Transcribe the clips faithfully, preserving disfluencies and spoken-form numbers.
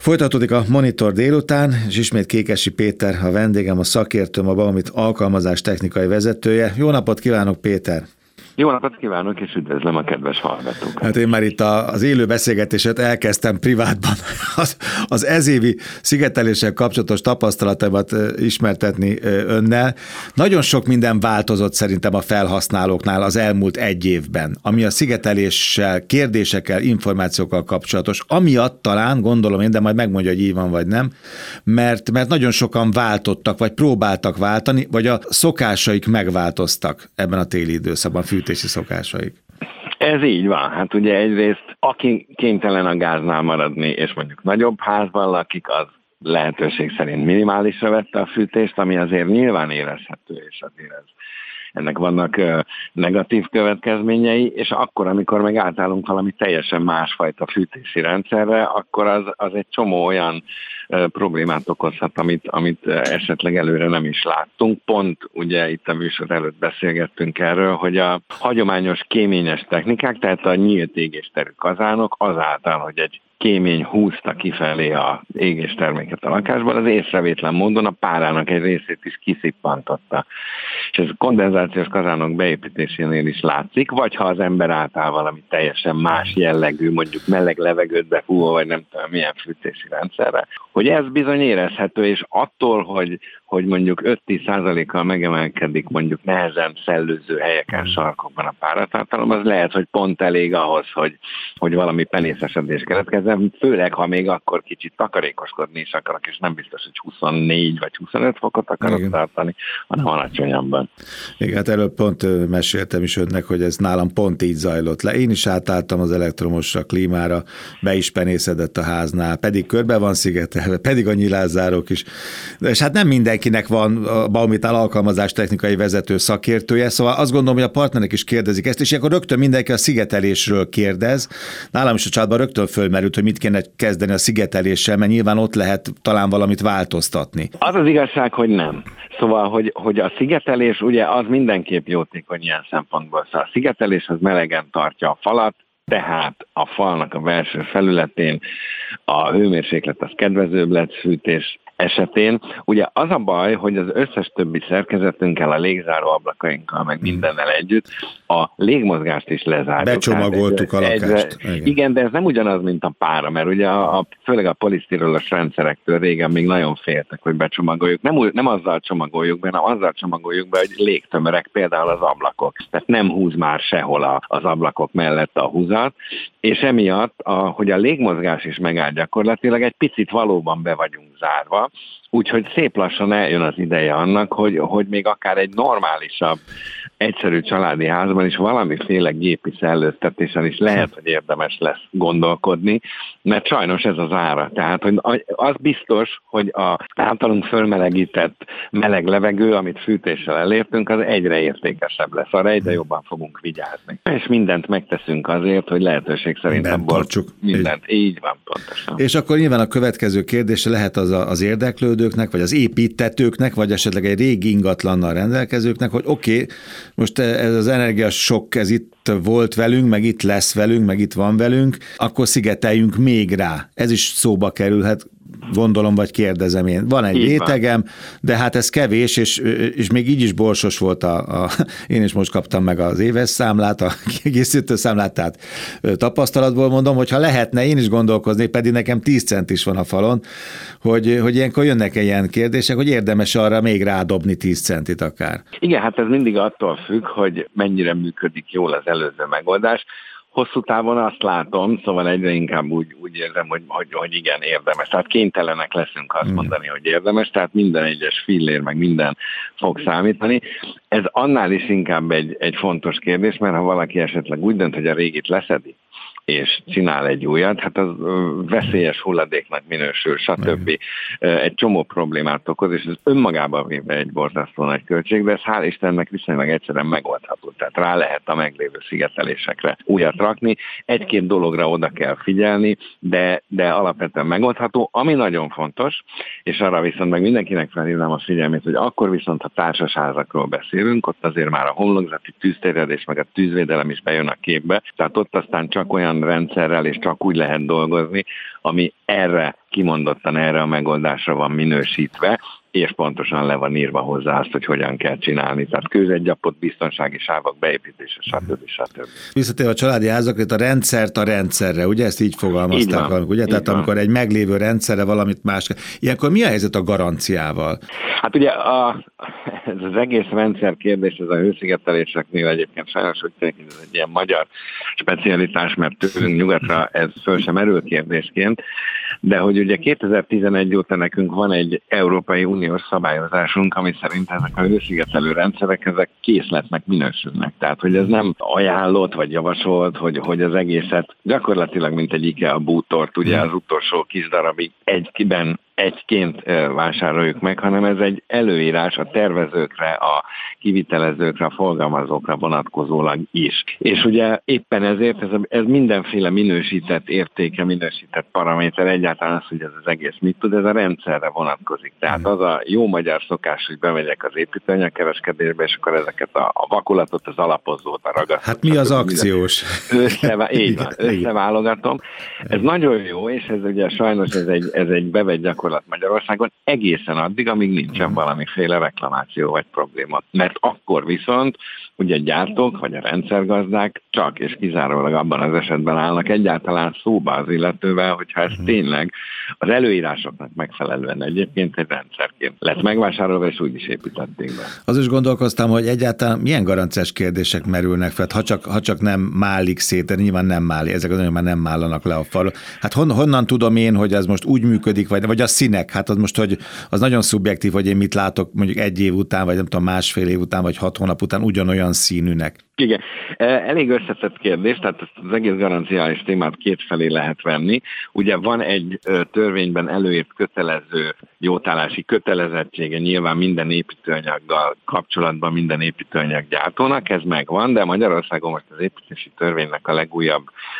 Folytatódik a Monitor délután, és ismét Kékessy Péter a vendégem, a szakértőm, a Baumit alkalmazás technikai vezetője. Jó napot kívánok, Péter! Jó napot kívánok, és üdvözlöm a kedves hallgatókat. Hát én már itt a, az élő beszélgetéset elkezdtem privátban az, az ezévi szigeteléssel kapcsolatos tapasztalatomat ismertetni önnel. Nagyon sok minden változott szerintem a felhasználóknál az elmúlt egy évben, ami a szigeteléssel, kérdésekkel, információkkal kapcsolatos. Amiatt talán, gondolom én, de majd megmondja, hogy így van vagy nem, mert, mert nagyon sokan váltottak, vagy próbáltak váltani, vagy a szokásaik megváltoztak ebben a téli időszakban, fűtési szokásaik. Ez így van. Hát ugye egyrészt, aki kénytelen a gáznál maradni, és mondjuk nagyobb házban lakik, az lehetőség szerint minimálisra vette a fűtést, ami azért nyilván érezhető, és azért ez, ennek vannak uh, negatív következményei, és akkor, amikor meg átállunk valami teljesen másfajta fűtési rendszerre, akkor az, az egy csomó olyan uh, problémát okozhat, amit, amit esetleg előre nem is láttunk. Pont ugye itt a műsor előtt beszélgettünk erről, hogy a hagyományos kéményes technikák, tehát a nyílt égésterű kazánok azáltal, hogy egy kémény húzta kifelé a égésterméket a lakásból, az észrevétlen módon a párának egy részét is kiszippantotta. És ez kondenzációs kazánok beépítésénél is látszik, vagy ha az ember átáll valami teljesen más jellegű, mondjuk meleg levegőt befúvó, vagy nem tudom milyen fűtési rendszerre, hogy ez bizony érezhető, és attól, hogy, hogy mondjuk öt-tíz százalékkal megemelkedik mondjuk nehezen szellőző helyeken, sarkokban a páratartalom, az lehet, hogy pont elég ahhoz, hogy, hogy valami penészesedés keletkezzen, főleg, ha még akkor kicsit takarékoskodni is akarok, és nem biztos, hogy huszonnégy vagy huszonöt fokot akarok Igen. tartani, hanem alacsonyabban. Igen, hát előbb pont meséltem is önnek, hogy ez nálam pont így zajlott le. Én is átálltam az elektromosra, klímára, be is penészedett a háznál, pedig körbe van szigetelve, pedig a nyilászárók is. És hát nem mindenkinek van a Baumitnál alkalmazás technikai vezető szakértője, szóval azt gondolom, hogy a partnerek is kérdezik ezt, és akkor rögtön mindenki a szigetelésről kérdez. Nálam is a családban rögtön fölmerült, hogy mit kéne kezdeni a szigeteléssel, mert nyilván ott lehet talán valamit változtatni. Az az igazság, hogy nem. Szóval, hogy, hogy a szigetelés ugye az mindenképp jótékony ilyen szempontból. Szóval a szigetelés az melegen tartja a falat, tehát a falnak a belső felületén a hőmérséklet az kedvezőbb lesz fűtés esetén. Ugye az a baj, hogy az összes többi szerkezetünkkel, a légzáró ablakainkkal, meg mindennel együtt a légmozgást is lezárjuk. Becsomagoltuk a lakást. Egyre, igen, de ez nem ugyanaz, mint a pára, mert ugye a, a, főleg a polisztirolos rendszerektől régen még nagyon féltek, hogy becsomagoljuk. Nem, nem azzal csomagoljuk be, hanem azzal csomagoljuk be, hogy légtömörek, például az ablakok. Tehát nem húz már sehol a, az ablakok mellett a húzat, és emiatt, a, hogy a légmozgás is megáll gyakorlatilag, egy picit valóban be vagyunk zárva, úgyhogy szép lassan eljön az ideje annak, hogy, hogy még akár egy normálisabb, egyszerű családi házban is valamiféle gépi szellőztetésen is lehet, hogy érdemes lesz gondolkodni, mert sajnos ez az ára. Tehát hogy az biztos, hogy a általunk fölmelegített meleg levegő, amit fűtéssel elértünk, az egyre értékesebb lesz. Arra egyre jobban fogunk vigyázni. És mindent megteszünk azért, hogy lehetőség szerint abból mindent. Így van, pontosan. És akkor nyilván a következő kérdése lehet az a, az érdeklődőknek, vagy az építetőknek, vagy esetleg egy régi ingatlannal rendelkezőknek, hogy oké, okay, most ez az energiasokk, ez itt volt velünk, meg itt lesz velünk, meg itt van velünk, akkor szigeteljünk még rá. Ez is szóba kerülhet, gondolom, vagy kérdezem én. Van egy rétegem, de hát ez kevés, és, és még így is borsos volt a, a... Én is most kaptam meg az éves számlát, a kiegészítő számlát, tehát tapasztalatból mondom, hogy ha lehetne, én is gondolkoznék, pedig nekem tíz cent is van a falon, hogy, hogy ilyenkor jönnek ilyen kérdések, hogy érdemes arra még rádobni tíz centit akár. Igen, hát ez mindig attól függ, hogy mennyire működik jól az előző megoldás. Hosszú távon azt látom, szóval egyre inkább úgy, úgy érzem, hogy, hogy, hogy igen, érdemes. Tehát kénytelenek leszünk azt mondani, hogy érdemes, tehát minden egyes fillér, meg minden fog számítani. Ez annál is inkább egy, egy fontos kérdés, mert ha valaki esetleg úgy dönt, hogy a régit leszedi, és csinál egy újat, hát az veszélyes hulladéknak minősül, stb. Egy csomó problémát okoz, és ez önmagában véve egy borzasztó nagy költség, de ez hál' Istennek viszonylag egyszerűen megoldható. Tehát rá lehet a meglévő szigetelésekre újat rakni. Egy-két dologra oda kell figyelni, de, de alapvetően megoldható. Ami nagyon fontos, és arra viszont meg mindenkinek felhívnám a figyelmét, hogy akkor viszont, ha társasházakról beszélünk, ott azért már a homlokzati tűzterjedés, meg a tűzvédelem is bejön a képbe, tehát ott aztán csak olyan olyan rendszerrel, és csak úgy lehet dolgozni, ami erre, kimondottan erre a megoldásra van minősítve, és pontosan le van írva hozzá azt, hogy hogyan kell csinálni. Tehát kőzetgyapot, biztonsági sávok beépítése, stb. stb. Visszatérve a családi házakra, a rendszert a rendszerre, ugye ezt így fogalmazták így valamikor, ugye? Így Tehát van. amikor egy meglévő rendszerre valamit más. Ilyenkor mi a helyzet a garanciával? Hát ugye a, ez az egész rendszer kérdés, ez a hőszigeteléseknél egyébként sajnos úgy tűnik, hogy ez egy ilyen magyar specialitás, mert tőlünk nyugatra ez föl sem erül kérdésként, de hogy ugye kétezer-tizenegy óta nekünk van egy Európai Uniós szabályozásunk, ami szerint ezek a hőszigetelő rendszerek, ezek készletnek minősülnek. Tehát, hogy ez nem ajánlott vagy javasolt, hogy, hogy az egészet gyakorlatilag, mint egy IKEA bútort, ugye az utolsó kis darabig egyben egyként vásároljuk meg, hanem ez egy előírás a tervezőkre, a kivitelezőkre, a forgalmazókra vonatkozólag is. És ugye éppen ezért ez, ez mindenféle minősített értéke, minősített paraméter, egyáltalán az, hogy ez az egész mit tud, ez a rendszerre vonatkozik. Tehát az a jó magyar szokás, hogy bemegyek az építőanyagkereskedésbe, és akkor ezeket a, a vakulatot, az alapozót, a ragasztót. Hát mi az akciós? Összevá- így van, összeválogatom. Ez nagyon jó, és ez ugye sajnos ez egy, ez egy bevett gyakorlat Magyarországon egészen addig, amíg nincsen valamiféle reklamáció vagy probléma. Mert akkor viszont ugye gyártók vagy a rendszergazdák csak és kizárólag abban az esetben állnak egyáltalán szóba az illetővel, hogyha ez tényleg az előírásoknak megfelelően egyébként egy rendszerként lett megvásárolva, és úgy is építették be. Az is gondolkoztam, hogy egyáltalán milyen garanciás kérdések merülnek fel, ha csak, ha csak nem málik szét, de nyilván nem máli, ezek az anyagok már nem mállanak le a falon. Hát hon, honnan tudom én, hogy ez most úgy működik, vagy, vagy a színek, hát az most, hogy az nagyon szubjektív, hogy én mit látok mondjuk egy év után, vagy nem tudom, másfél év után, vagy hat hónap után ugyanolyan színűnek. Igen, elég összetett kérdés, tehát ezt az egész garanciális témát kétfelé lehet venni. Ugye van egy törvényben előírt kötelező jótállási kötelezettsége nyilván minden építőanyaggal kapcsolatban minden építőanyaggyártónak, ez megvan, de Magyarországon most az építési törvénynek a legújabb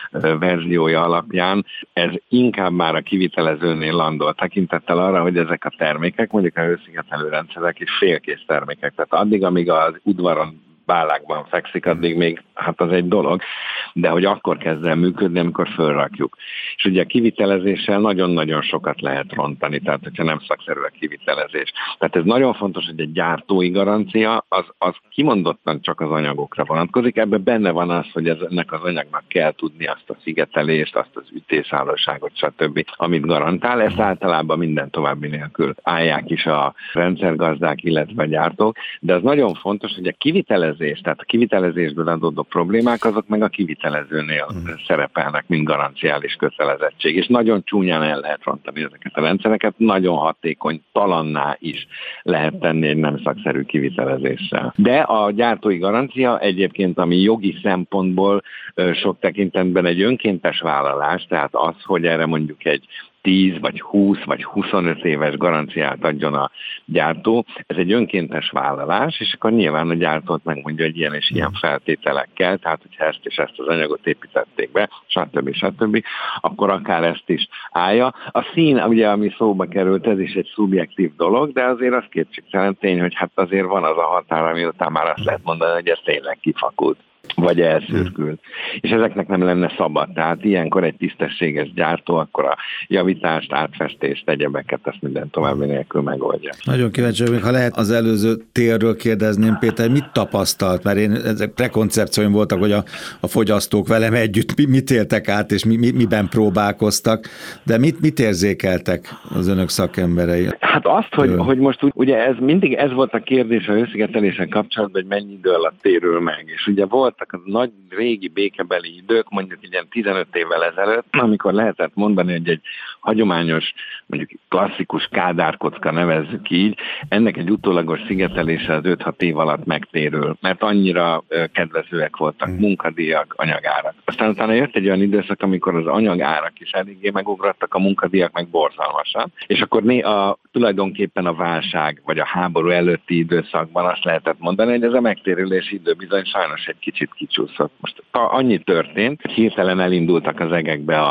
verziója alapján ez inkább már a kivitelezőnél landol, tekintettel arra, hogy ezek a termékek, mondjuk a hőszigetelő rendszerek is félkész termékek, tehát addig, amíg az udvaron bálákban fekszik, addig még, hát az egy dolog, de hogy akkor kezd el működni, amikor fölrakjuk. És ugye a kivitelezéssel nagyon-nagyon sokat lehet rontani, tehát hogyha nem szakszerű a kivitelezés. Tehát ez nagyon fontos, hogy egy gyártói garancia, az, az kimondottan csak az anyagokra vonatkozik, ebben benne van az, hogy ennek az anyagnak kell tudni azt a szigetelést, azt az ütészállóságot, stb., amit garantál, ezt általában minden további nélkül állják is a rendszergazdák, illetve a gyártók, de az nagyon fontos, hogy a kivitelezés, tehát a kivitelezésből adódó problémák, azok meg a kivitelezőnél mm. szerepelnek, mint garanciális kötelezettség, és nagyon csúnyán el lehet rontani ezeket a rendszereket, nagyon hatékony, talanná is lehet tenni egy nem szakszerű kivitelezéssel. De a gyártói garancia egyébként, ami jogi szempontból sok tekintetben egy önkéntes vállalás, tehát az, hogy erre mondjuk egy tíz vagy húsz vagy huszonöt éves garanciát adjon a gyártó, ez egy önkéntes vállalás, és akkor nyilván a gyártót megmondja, hogy ilyen és ilyen feltételekkel, tehát hogyha ezt és ezt az anyagot építették be, stb. stb., akkor akár ezt is állja. A szín, ugye, ami szóba került, ez is egy szubjektív dolog, de azért az kétségtelen tény, hogy hát azért van az a határ, ami után már azt lehet mondani, hogy ez tényleg kifakult, vagy elszürkült. És ezeknek nem lenne szabad. Tehát ilyenkor egy tisztességes gyártó akkor a javítást, átfestést, egyebeket, ezt minden további nélkül megoldja. Nagyon kíváncsi vagyok, ha lehet az előző térről kérdezném, Péter, mit tapasztalt? Mert én ezek prekoncepcióim voltak, hogy a, a fogyasztók velem együtt mi, mit éltek át, és mi, mi, miben próbálkoztak, de mit, mit érzékeltek az önök szakemberei? Hát azt, hogy, hogy most ugye ez mindig ez volt a kérdés a hőszigetelésen kapcsolatban, hogy mennyi idő alatt térül meg. És ugye voltak a nagy régi békebeli idők, mondjuk ilyen tizenöt évvel ezelőtt, amikor lehetett mondani, hogy egy hagyományos, mondjuk klasszikus kádárkocka, nevezzük így, ennek egy utólagos szigetelése az öt-hat év alatt megtérül, mert annyira kedvezőek voltak munkadíjak, anyagárak. Aztán utána jött egy olyan időszak, amikor az anyagárak is eléggé megugrottak, a munkadíjak meg borzalmasan, és akkor né a, tulajdonképpen a válság, vagy a háború előtti időszakban azt lehetett mondani, hogy ez a megtérülési idő bizony sajnos egy kicsit kicsúszott. Most annyi történt, hirtelen elindultak az egekbe a,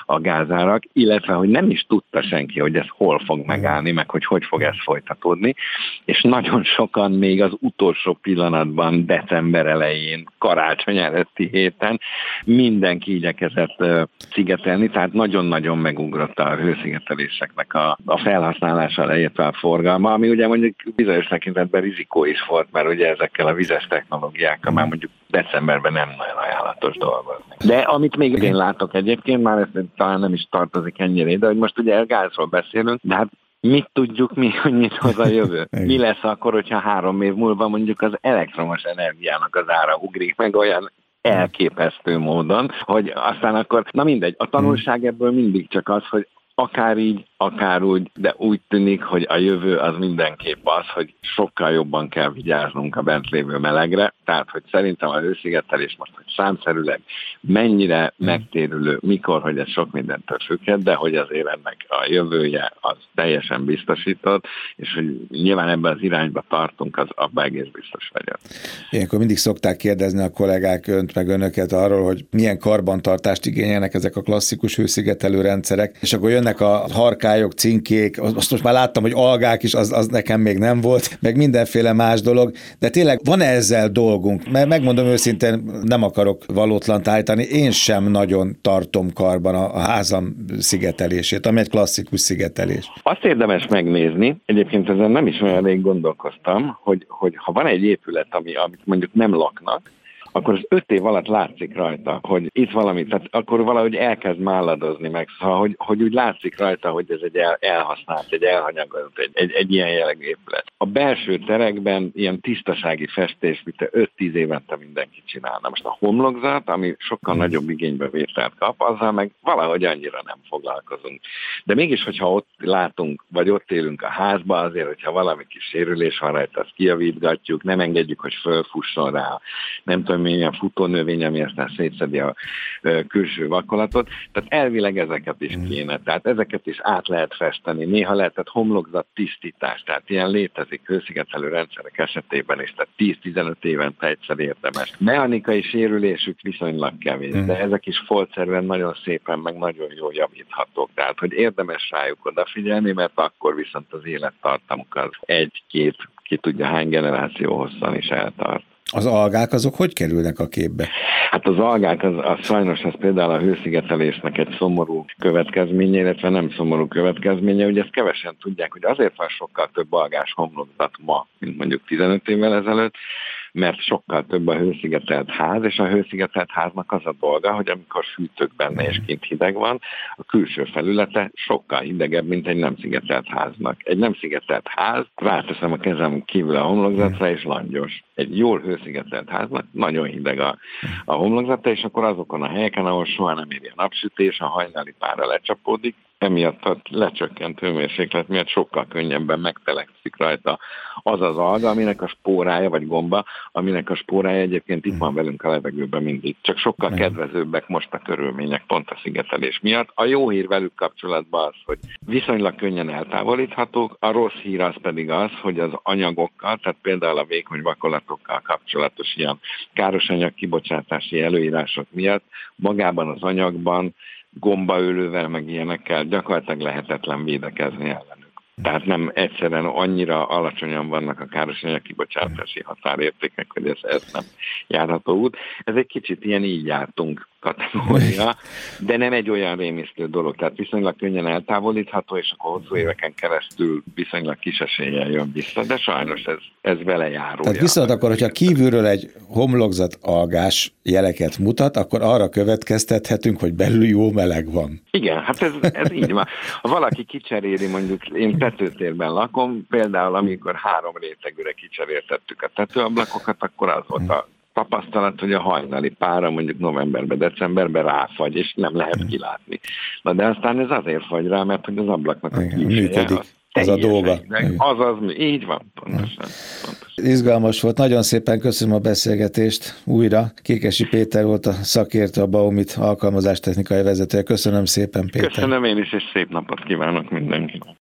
a gázárak, illetve hogy nem is tudta senki, hogy ez hol fog megállni, meg hogy hogy fog ez folytatódni, és nagyon sokan még az utolsó pillanatban, december elején, karácsony előtti héten mindenki igyekezett uh, szigetelni, tehát nagyon-nagyon megugrott a hőszigeteléseknek a, a felhasználása, illetve a forgalma, ami ugye mondjuk bizonyos tekintetben rizikó is volt, mert ugye ezekkel a vizes technológiákkal már mondjuk decemberben nem nagyon ajánlatos dolgozni. De amit még én látok egyébként, már ez talán nem is tartozik ennyire, de hogy most ugye a gázról beszélünk, de hát mit tudjuk mi, hogy mit hoz a jövő? Mi lesz akkor, hogyha három év múlva mondjuk az elektromos energiának az ára ugrik meg olyan elképesztő módon, hogy aztán akkor, na mindegy, a tanulság ebből mindig csak az, hogy akár így, akár úgy, de úgy tűnik, hogy a jövő az mindenképp az, hogy sokkal jobban kell vigyáznunk a bent lévő melegre, tehát hogy szerintem a hőszigetelés most, hogy számszerűleg mennyire megtérülő, mikor, hogy ez sok mindentől függhet, de hogy azért ennek a jövője az teljesen biztosított, és hogy nyilván ebben az irányba tartunk, az abban egész biztos vagyok. Ilyenkor mindig szokták kérdezni a kollégák önt meg önöket arról, hogy milyen karbantartást igényelnek ezek a klasszikus hőszigetelő rendszerek, és akkor jönnek a harkályok, cinkék, azt most már láttam, hogy algák is, az, az nekem még nem volt, meg mindenféle más dolog, de tényleg van ezzel dolgunk, mert megmondom őszintén, nem akarok valótlant állítani, én sem nagyon tartom karban a, a házam szigetelését, ami egy klasszikus szigetelés. Azt érdemes megnézni, egyébként ezen nem is olyan rég gondolkoztam, hogy, hogy ha van egy épület, ami, amit mondjuk nem laknak, akkor az öt év alatt látszik rajta, hogy itt valami, tehát akkor valahogy elkezd málladozni meg, szóval, hogy, hogy úgy látszik rajta, hogy ez egy el, elhasznált, egy elhanyagolt, egy, egy, egy ilyen jellegű épület. A belső terekben ilyen tisztasági festés, mint öt-tíz évente mindenki csinálna. Most a homlokzat, ami sokkal nagyobb igénybe vételt kap, azzal meg valahogy annyira nem foglalkozunk. De mégis, hogyha ott látunk, vagy ott élünk a házba, azért, hogyha valami kis sérülés van rajta, azt kijavítgatjuk, nem engedjük, hogy fölfusson rá, nem tudom, milyen futónövény, ami aztán szétszedi a ö, külső vakolatot. Tehát elvileg ezeket is kéne. Tehát ezeket is át lehet festeni. Néha lehetett homlokzat tisztítás. Tehát ilyen létezik hőszigetelő rendszerek esetében is. Tehát tíz-tizenöt évente egyszer érdemes. Mechanikai sérülésük viszonylag kevés, de ezek is foltszerűen nagyon szépen, meg nagyon jól javíthatók. Tehát, hogy érdemes rájuk odafigyelni, mert akkor viszont az élettartamuk az egy-két, ki tudja hány generáció hosszan is eltart. Az algák azok hogy kerülnek a képbe? Hát az algák, az, az sajnos ez például a hőszigetelésnek egy szomorú következménye, illetve nem szomorú következménye, ugye ezt kevesen tudják, hogy azért van sokkal több algás homlokzat ma, mint mondjuk tizenöt évvel ezelőtt, mert sokkal több a hőszigetelt ház, és a hőszigetelt háznak az a dolga, hogy amikor fűtök benne és kint hideg van, a külső felülete sokkal hidegebb, mint egy nem szigetelt háznak. Egy nem szigetelt ház, ráteszem a kezem kívül a homlokzatra, és langyos. Egy jól hőszigetelt háznak nagyon hideg a, a homlokzata, és akkor azokon a helyeken, ahol soha nem éri a napsütés, a hajnali pára lecsapódik, emiatt a lecsökkent hőmérséklet miatt sokkal könnyebben megtelekszik rajta az az alga, aminek a spórája, vagy gomba, aminek a spórája egyébként itt van velünk a levegőben mindig. Csak sokkal kedvezőbbek most a körülmények pont a szigetelés miatt. A jó hír velük kapcsolatban az, hogy viszonylag könnyen eltávolíthatók, a rossz hír az pedig az, hogy az anyagokkal, tehát például a vékony vakolatokkal kapcsolatos ilyen károsanyag kibocsátási előírások miatt magában az anyagban gombaölővel, meg ilyenekkel gyakorlatilag lehetetlen védekezni ellenük. Tehát nem egyszerűen annyira alacsonyan vannak a károsanyag kibocsátási határértékek, hogy ez, ez nem járható út. Ez egy kicsit ilyen így jártunk kategória, de nem egy olyan rémisztő dolog, tehát viszonylag könnyen eltávolítható, és akkor hosszú éveken keresztül viszonylag kis eséllyel jön vissza, de sajnos ez, ez vele járó. Tehát viszont akkor, hogyha kívülről egy homlokzat algás jeleket mutat, akkor arra következtethetünk, hogy belül jó meleg van. Igen, hát ez, ez így van. Ha valaki kicseréli, mondjuk én tetőtérben lakom, például amikor három rétegűre kicseréltettük a tetőablakokat, akkor az volt a tapasztalat, hogy a hajnali pára mondjuk novemberben, decemberben ráfagy, és nem lehet kilátni. Na de aztán ez azért fagy rá, mert hogy az ablaknak a külseje az a dolga. Azaz, így van, pontosan, pontosan. Izgalmas volt, nagyon szépen köszönöm a beszélgetést újra. Kékesi Péter volt a szakértő, a Baumit alkalmazástechnikai vezetője. Köszönöm szépen, Péter. Köszönöm én is, és szép napot kívánok mindenkinek.